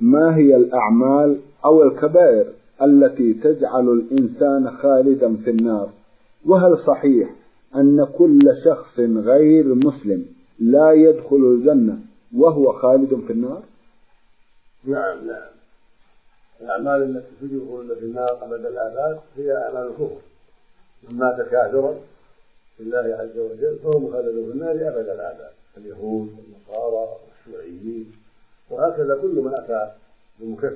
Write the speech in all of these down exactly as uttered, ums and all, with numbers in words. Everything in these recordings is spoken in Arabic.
ما هي الأعمال أو الكبائر التي تجعل الإنسان خالدا في النار؟ وهل صحيح أن كل شخص غير مسلم لا يدخل الجنة وهو خالد في النار؟ نعم نعم الأعمال التي تدخل في النار أبد الآباد هي أعمال الكفر. من مات كافرا بالله عز وجل فهو مخلد في النار أبد الآباد، اليهود والنصارى والشيوعيين وهكذا كل من أتى بمكفر.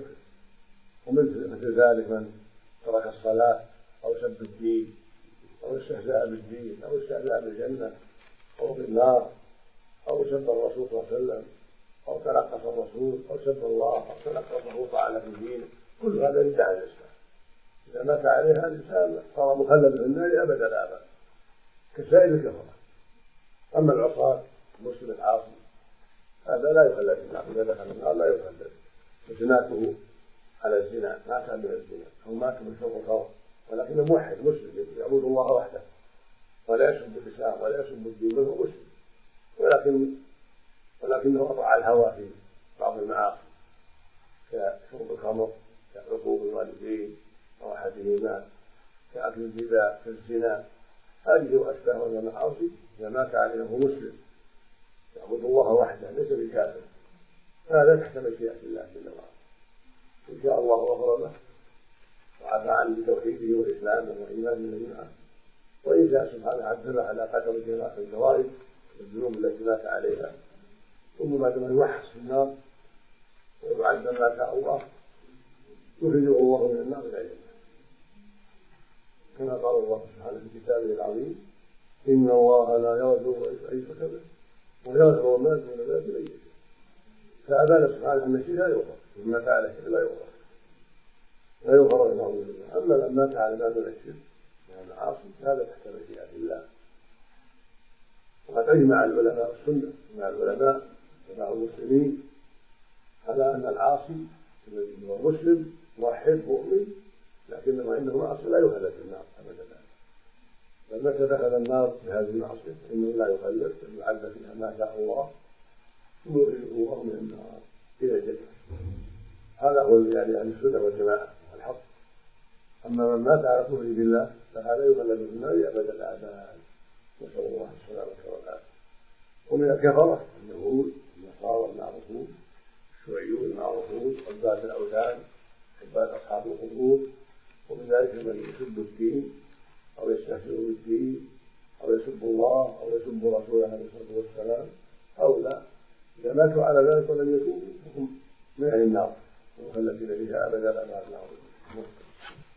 ومثل ذلك من ترك الصلاة أو سب الدين أو استهزاء بالدين أو استهزاء بالجنة أو بالنار أو سب الرسول صلى الله عليه وسلم أو تنقص الرسول أو سب الله أو تنقصه وطعن في الدين، كل هذا ردة عن الإسلام. إذا مات عليها الإنسان صار مخلد في النار أبد الآباد كسائر الكفرة. أما العصاة المسلم العاصي هذا لا يخلد في النار، إذا دخل النار لا يخلد. وزناته على الزنا مات من الزنا أو مات من شر الخمر ولكنه موحد مسلم يعبد الله وحده ولا يسب الإسلام ولا يسب الدين بل هو مسلم، ولكن ولكنه أطاع الهوى في بعض المعاصي كشرب الخمر كعقوق الوالدين أو أحدهما كأكل الربا كالزنا. هذه وأشباه من المعاصي إذا مات عليه وهو مسلم يعبد الله وحده ليس بكافر هذا تحت مشيئة الله جل وعلا. إن شاء الله غفر له وعفى عنه بتوحيده وإسلامه وإيمانه جميعا، وإن شاء سبحانه عذبه على قدر جناح الجوارح والذنوب التي مات عليها، ثم بعد ما يوحش في النار ويعذب ما شاء الله يخرجه الله من النار إلى الجنة، كما قال الله سبحانه في كتابه العظيم: إن الله لا يغفر أن يشرك به ويغفر ما دون ذلك لمن يشاء. فأبان سبحانه أن الشرك لا يغفر، مما فعل الشرك لا يغفر لا يغفر له من الله. أما لما فعل ما دون الشرك من العاصي هذا تحت مشيئة الله. وقد أجمع العلماء السنة مع العلماء ومع المسلمين على أن العاصي الذي هو مسلم موحد مؤمن لكنه عنده معصية لا يخلد في النار أبدا. بل متى دخل النار بهذه المعصية فإنه لا يخلد بل يعذب فيها ما شاء الله ثم يخرجه الله من النار إلى الجنة. هذا هو يعني عن السنة والجماعة الحق. أما من مات على كفره بالله فهذا يخلد في النار أبدا الآباد، نسأل الله السلامة والعافية. ومن الكفرة اليهود النصارى المعروفون الشيوعيون المعروفون عباد الأوثان عباد أصحاب القبور، ومن ذلك من يسب الدين أو يستهزئ بالدين أو يسب الله أو يسب رسوله عليه الصلاة والسلام. هؤلاء إذا ماتوا على ذلك ولم يتوبوا فهم من أهل النار ومخلدين فيها أبدا الآباد.